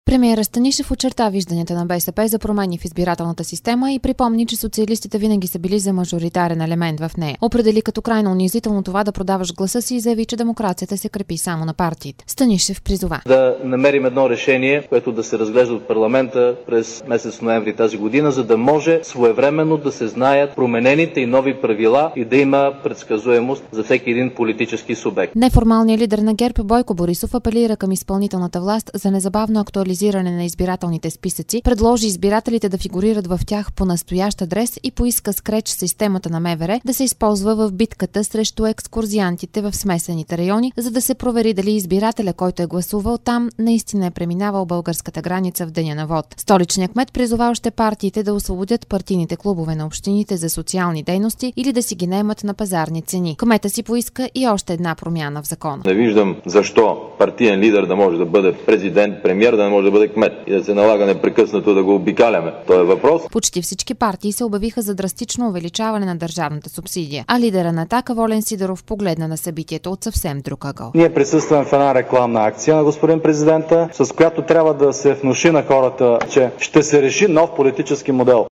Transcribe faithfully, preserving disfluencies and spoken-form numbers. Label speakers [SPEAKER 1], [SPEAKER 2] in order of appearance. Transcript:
[SPEAKER 1] Премиерът Станишев очерта вижданията на БСП за промени в избирателната система и припомни, че социалистите винаги са били за мажоритарен елемент в нея. Определи като крайно унизително това да продаваш гласа си и заяви, че демокрацията се крепи само на партиите. Станишев призова
[SPEAKER 2] да намерим едно решение, което да се разглежда от парламента през месец ноември тази година, за да може своевременно да се знаят променените и нови правила и да има предсказуемост за всеки един политически субект.
[SPEAKER 1] Неформалният лидер на ГЕРБ Бойко Борисов апелира към изпълнителната власт за незабавно актуализиране на избирателните списъци, предложи избирателите да фигурират в тях по настоящ адрес и поиска скреч системата на МВР да се използва в битката срещу екскурзиантите в смесените райони, за да се провери дали избирателя, който е гласувал там, наистина е преминавал българската граница в деня на вод. Столичният кмет призова още партиите да освободят партийните клубове на общините за социални дейности или да си ги наемат на пазарни цени. Кмета си поиска и още една промяна в закона.
[SPEAKER 3] Не виждам защо партиен лидер да може да бъде президент, премиер да не може да бъде кмет и да се налага непрекъснато да го обикаляме. Това е въпрос.
[SPEAKER 1] Почти всички партии се обявиха за драстично увеличаване на държавната субсидия, а лидера на Атака Волен Сидеров погледна на събитието от съвсем друг ъгъл.
[SPEAKER 4] Ние присъстваме в една рекламна акция на господин президента, с която трябва да се внуши на хората, че ще се реши нов политически модел.